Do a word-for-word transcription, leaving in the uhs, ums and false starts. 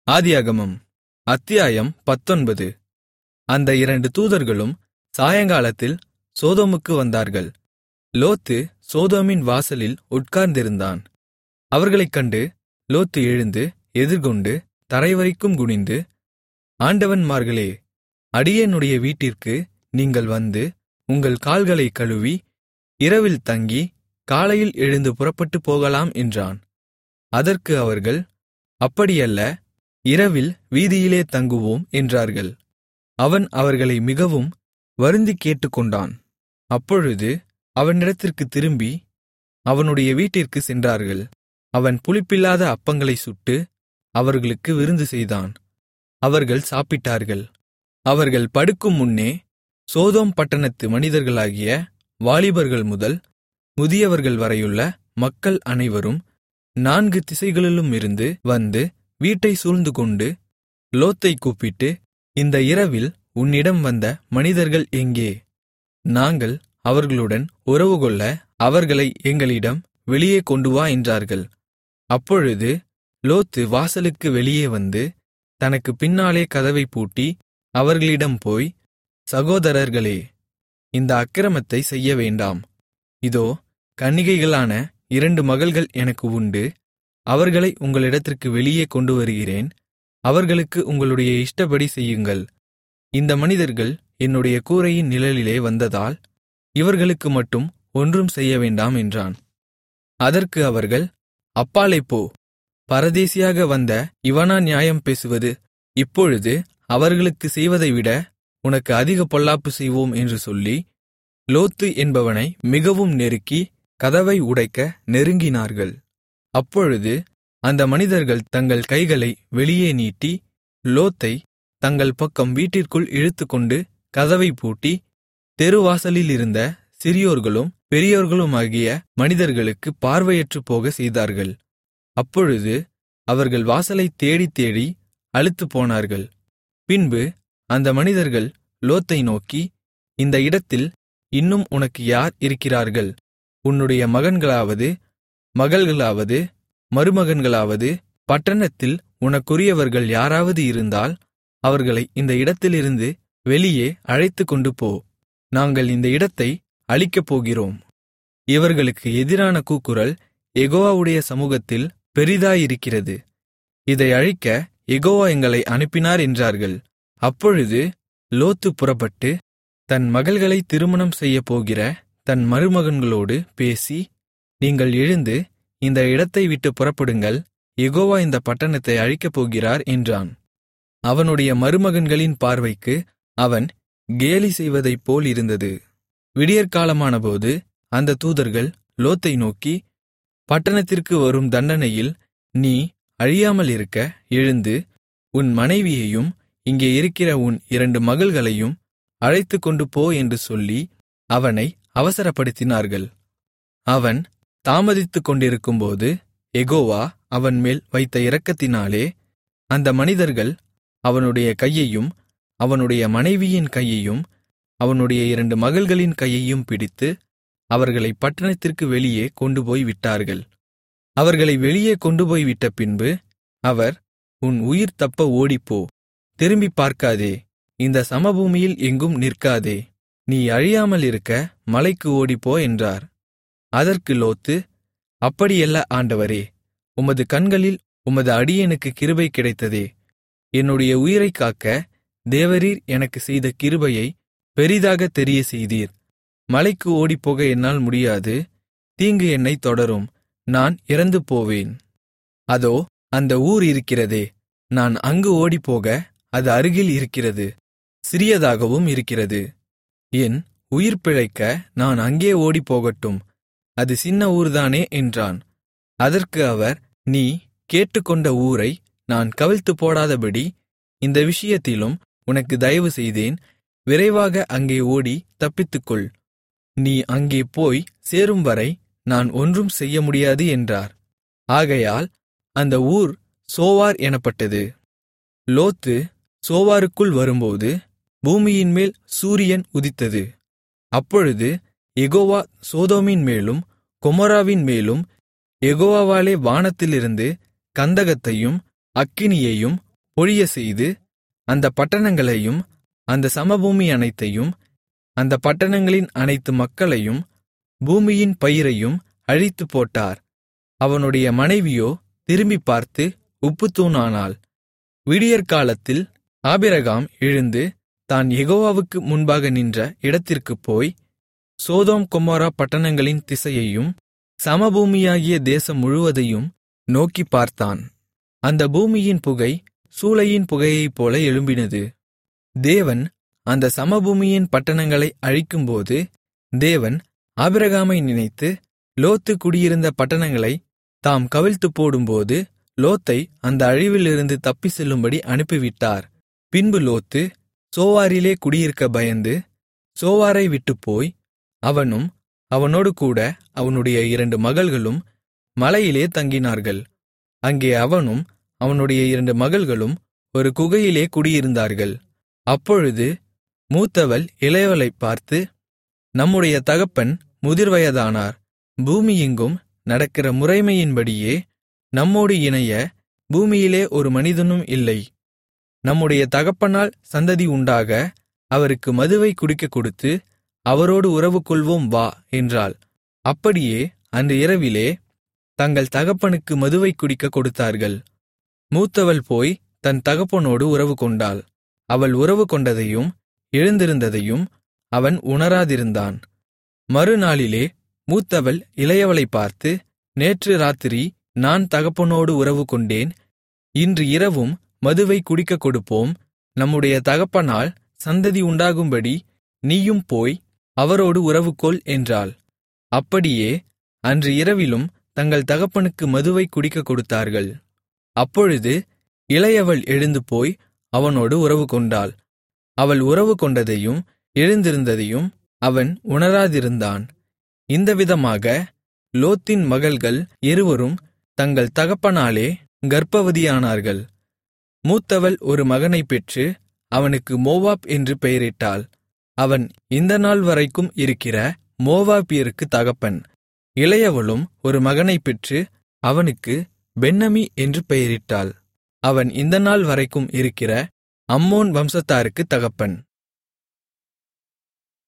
ஆதியாகமம் அத்தியாயம் பத்தொன்பது. அந்த இரண்டு தூதர்களும் சாயங்காலத்தில் சோதோமுக்கு வந்தார்கள். லோத்து சோதோமின் வாசலில் உட்கார்ந்திருந்தான். அவர்களைக் கண்டு லோத்து எழுந்து எதிர்கொண்டு தரைவரைக்கும் குனிந்து, ஆண்டவன்மார்களே, அடியேனுடைய வீட்டிற்கு நீங்கள் வந்து உங்கள் கால்களைக் கழுவி இரவில் தங்கி காலையில் எழுந்து புறப்பட்டுப் போகலாம் என்றான். அதற்கு அவர்கள், அப்படியல்ல, இரவில் வீதியிலே தங்குவோம் என்றார்கள். அவன் அவர்களை மிகவும் வருந்திக் கேட்டுக்கொண்டான். அப்பொழுது அவனிடத்திற்குத் திரும்பி அவனுடைய வீட்டிற்குச் சென்றார்கள். அவன் புளிப்பில்லாத அப்பங்களைச் சுட்டு அவர்களுக்கு விருந்து செய்தான். அவர்கள் சாப்பிட்டார்கள். அவர்கள் படுக்கும் முன்னே சோதோம் பட்டணத்து மனிதர்களாகிய வாலிபர்கள் முதல் முதியவர்கள் வரையுள்ள மக்கள் அனைவரும் நான்கு திசைகளிலுமிருந்து வந்து வீட்டைச் சூழ்ந்துகொண்டு லோத்தைக் கூப்பிட்டு, இந்த இரவில் உன்னிடம் வந்த மனிதர்கள் எங்கே? நாங்கள் அவர்களுடன் உறவுகொள்ள அவர்களை எங்களிடம் வெளியே கொண்டுவா என்றார்கள். அப்பொழுது லோத்து வாசலுக்கு வெளியே வந்து தனக்குப் பின்னாலே கதவைப் பூட்டி அவர்களிடம் போய், சகோதரர்களே, இந்த அக்கிரமத்தைச் செய்ய வேண்டாம். இதோ, கன்னிகைகளான இரண்டு மகள்கள் எனக்கு உண்டு. அவர்களை உங்களிடத்திற்கு வெளியே கொண்டு வருகிறேன். அவர்களுக்கு உங்களுடைய இஷ்டப்படி செய்யுங்கள். இந்த மனிதர்கள் என்னுடைய கூரையின் நிழலிலே வந்ததால் இவர்களுக்கு மட்டும் ஒன்றும் செய்ய வேண்டாம் என்றான். அதற்கு அவர்கள், அப்பாலே போ, பரதேசியாக வந்த இவனா நியாயம் பேசுவது? இப்பொழுது அவர்களுக்கு செய்வதைவிட உனக்கு அதிக பொல்லாப்பு செய்வோம் என்று சொல்லி லோத்து என்பவனை மிகவும் நெருக்கி கதவை உடைக்க நெருங்கினார்கள். அப்பொழுது அந்த மனிதர்கள் தங்கள் கைகளை வெளியே நீட்டி லோத்தை தங்கள் பக்கம் வீட்டிற்குள் இழுத்துக்கொண்டு கதவைப் பூட்டி, தெருவாசலிலிருந்த சிறியோர்களும் பெரியோர்களுமாகிய மனிதர்களுக்கு பார்வையற்றுப் போக செய்தார்கள். அப்பொழுது அவர்கள் வாசலைத் தேடித் தேடி அலுத்துப் போனார்கள். பின்பு அந்த மனிதர்கள் லோத்தை நோக்கி, இந்த இடத்தில் இன்னும் உனக்கு யார் இருக்கிறார்கள்? உன்னுடைய மகன்களாவது மகள்களாவது மருமகன்களாவது பட்டணத்தில் உனக்குரியவர்கள் யாராவது இருந்தால் அவர்களை இந்த இடத்திலிருந்து வெளியே அழைத்துக்கொண்டு போ. நாங்கள் இந்த இடத்தை அழிக்கப் போகிறோம். இவர்களுக்கு எதிரான கூக்குரல் யெகோவாவுடைய சமூகத்தில் பெரிதாயிருக்கிறது. இதை அழிக்க யெகோவா எங்களை அனுப்பினார் என்றார்கள். அப்பொழுது லோத்து புறப்பட்டு தன் மகள்களை திருமணம் செய்யப்போகிற தன் மருமகன்களோடு பேசி, நீங்கள் எழுந்து இந்த இடத்தை விட்டு புறப்படுங்கள், யெகோவா இந்த பட்டணத்தை அழிக்கப் போகிறார் என்றான். அவனுடைய மருமகன்களின் பார்வைக்கு அவன் கேலி செய்வதைப் போல் இருந்தது. விடியற்காலமானபோது அந்த தூதர்கள் லோத்தை நோக்கி, பட்டணத்திற்கு வரும் தண்டனையில் நீ அழியாமல் இருக்க எழுந்து உன் மனைவியையும் இங்கே இருக்கிற உன் இரண்டு மகள்களையும் அழைத்துக்கொண்டு போ என்று சொல்லி அவனை அவசரப்படுத்தினார்கள். அவன் தாமதித்துக் கொண்டிருக்கும்போது யெகோவா அவன்மேல் வைத்த இரக்கத்தினாலே அந்த மனிதர்கள் அவனுடைய கையையும் அவனுடைய மனைவியின் கையையும் அவனுடைய இரண்டு மகள்களின் கையையும் பிடித்து அவர்களை பட்டணத்திற்கு வெளியே கொண்டுபோய் விட்டார்கள். அவர்களை வெளியே கொண்டுபோய் விட்ட பின்பு அவர், உன் உயிர் தப்ப ஓடிப்போ, திரும்பிப் பார்க்காதே, இந்த சமபூமியில் எங்கும் நிற்காதே, நீ அழியாமல் இருக்க மலைக்கு ஓடிப்போ என்றார். அதற்கு லோத்து, அப்படியல்ல ஆண்டவரே, உமது கண்களில் உமது அடியேனுக்கு கிருபை கிடைத்ததே. என்னுடைய உயிரைக் காக்க தேவரீர் எனக்கு செய்த கிருபையை பெரிதாகத் தெரிய செய்தீர். மலைக்கு ஓடிப்போக என்னால் முடியாது. தீங்கு என்னைத் தொடரும், நான் இறந்து போவேன். அதோ அந்த ஊர் இருக்கிறதே, நான் அங்கு ஓடிப்போக அது அருகில் இருக்கிறது, சிறியதாகவும் இருக்கிறது. என் உயிர் பிழைக்க நான் அங்கே ஓடிப்போகட்டும், அது சின்ன ஊர்தானே என்றான். அதற்கு அவர், நீ கேட்டுக்கொண்ட ஊரை நான் கவிழ்த்து போடாதபடி இந்த விஷயத்திலும் உனக்கு தயவு செய்தேன். விரைவாக அங்கே ஓடி தப்பித்துக்கொள். நீ அங்கே போய் சேரும் வரை நான் ஒன்றும் செய்ய முடியாது என்றார். ஆகையால் அந்த ஊர் சோவார் எனப்பட்டது. லோத்து சோவாருக்குள் வரும்போது பூமியின்மேல் சூரியன் உதித்தது. அப்பொழுது யெகோவா சோதோமின் மேலும் கொமோராவின் மேலும் யெகோவாவாலே வானத்திலிருந்து கந்தகத்தையும் அக்கினியையும் பொழியச்செய்து, அந்தப் பட்டணங்களையும் அந்த சமபூமி அனைத்தையும் அந்த பட்டணங்களின் அனைத்து மக்களையும் பூமியின் பயிரையும் அழித்துப்போட்டார். அவனுடைய மனைவியோ திரும்பிப் பார்த்து உப்புத்தூணானாள். விடியற்காலத்தில் ஆபிரகாம் எழுந்து தான் யெகோவாவுக்கு முன்பாக நின்ற இடத்திற்குப் போய், சோதோம் கொமோரா பட்டணங்களின் திசையையும் சமபூமியாகிய தேசம் முழுவதையும் நோக்கிப் பார்த்தான். அந்த பூமியின் புகை சூளையின் புகையைப்போல எழும்பினது. தேவன் அந்த சமபூமியின் பட்டணங்களை அழிக்கும்போது, தேவன் ஆபிரகாமை நினைத்து லோத்து குடியிருந்த பட்டணங்களை தாம் கவிழ்த்துப் போடும்போது, லோத்தை அந்த அழிவிலிருந்து தப்பிச் செல்லும்படி அனுப்பிவிட்டார். பின்பு லோத்து சோவாரிலே குடியிருக்க பயந்து சோவாரை விட்டுப்போய், அவனும் அவனோடு கூட அவனுடைய இரண்டு மகள்களும் மலையிலே தங்கினார்கள். அங்கே அவனும் அவனுடைய இரண்டு மகள்களும் ஒரு குகையிலே குடியிருந்தார்கள். அப்பொழுது மூத்தவள் இளையவளைப் பார்த்து, நம்முடைய தகப்பன் முதிர்வயதானார். பூமியெங்கும் நடக்கிற முறைமையின்படியே நம்மோடு இணைய பூமியிலே ஒரு மனிதனும் இல்லை. நம்முடைய தகப்பனால் சந்ததி உண்டாக அவருக்கு மதுவை குடிக்கக் கொடுத்து அவரோடு உறவு கொள்வோம் வா என்றாள். அப்படியே அன்று இரவிலே தங்கள் தகப்பனுக்கு மதுவை குடிக்கக் கொடுத்தார்கள். மூத்தவள் போய் தன் தகப்பனோடு உறவு கொண்டாள். அவள் உறவு கொண்டதையும் எழுந்திருந்ததையும் அவன் உணராதிருந்தான். மறுநாளிலே மூத்தவள் இளையவளைப் பார்த்து, நேற்று ராத்திரி நான் தகப்பனோடு உறவு கொண்டேன். இன்று இரவும் மதுவை குடிக்கக் கொடுப்போம். நம்முடைய தகப்பனால் சந்ததி உண்டாகும்படி நீயும் போய் அவரோடு உறவுகொள் என்றாள். அப்படியே அன்று இரவிலும் தங்கள் தகப்பனுக்கு மதுவை குடிக்கக் கொடுத்தார்கள். அப்பொழுது இளையவள் எழுந்து போய் அவனோடு உறவு கொண்டாள். அவள் உறவு கொண்டதையும் எழுந்திருந்ததையும் அவன் உணராதிருந்தான். இந்த விதமாக லோத்தின் மகள்கள் இருவரும் தங்கள் தகப்பனாலே கர்ப்பவதியானார்கள். மூத்தவள் ஒரு மகனைப் பெற்று அவனுக்கு மோவாப் என்று பெயரிட்டாள். அவன் இந்த நாள் வரைக்கும் இருக்கிற மோவாபியருக்கு தகப்பன். இளையவளும் ஒரு மகனைப் பெற்று அவனுக்கு பென்னமி என்று பெயரிட்டாள். அவன் இந்த நாள் வரைக்கும் இருக்கிற அம்மோன் வம்சத்தாருக்குத் தகப்பன்.